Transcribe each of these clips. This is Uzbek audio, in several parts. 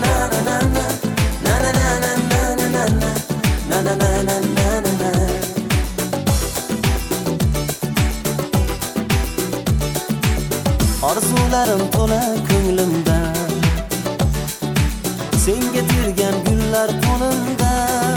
Orzularim to'la ko'nglimda, senga tergan gullar qo'limda.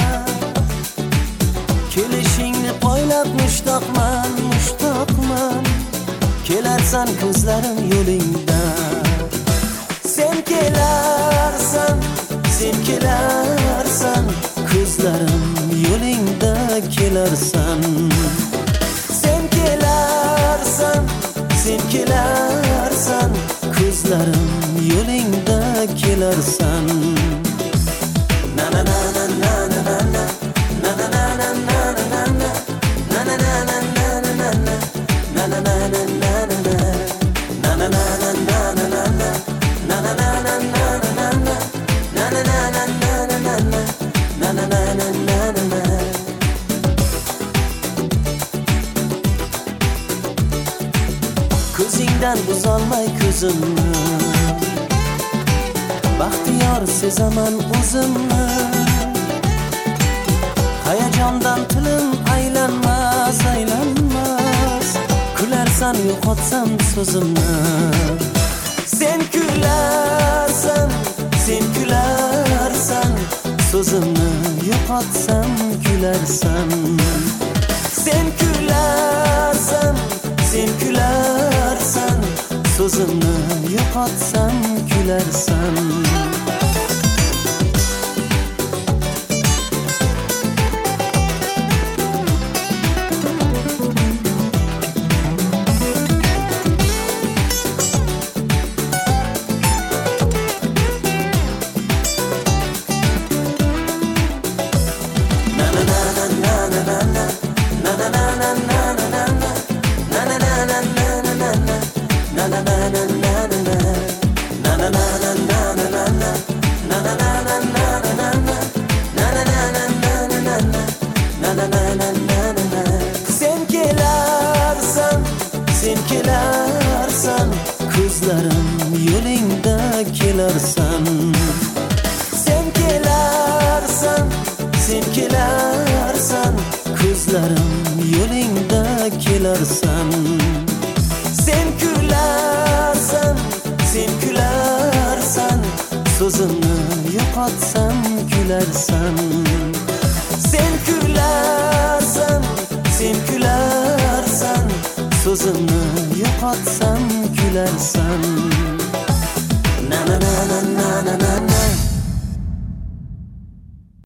Kelishingni poylab mushtoqman, mushtoqman. Kelarsan ko'zlarim yo'lingda. Sen kelarsan, sen kelarsan, ko'zlarim yo'lingda kelarsan. Sen kelarsan, sen kelarsan, ko'zlarim yo'lingda kelarsan. Na na na na na na na na na na na na na na na na na na na na. Ko'zingdan buzolmay ko'zimni, baxtiyor sezaman o'zimni. Hayajondan tilim aylanmas, aylanmas. Kularsan yo'qotsam so'zimni. Sen kularsan, sen kularsan, so'zimni yo'qotsam kularsan. Sen kularsan, sen kularsan, so'zimni yo'qotsam kularsan. Sen kelarsan, sen kelarsan, ko'zlarim yo'lingda kelarsan. Sen kelarsan, sen kelarsan, ko'zlarim yo'lingda kelarsan. Sen kularsan, sen kularsan, so'zimni yo'qotsam kularsan. Sen kularsan, sen kularsan, so'zimni yo'qotsam kularsan. Na na na na na na.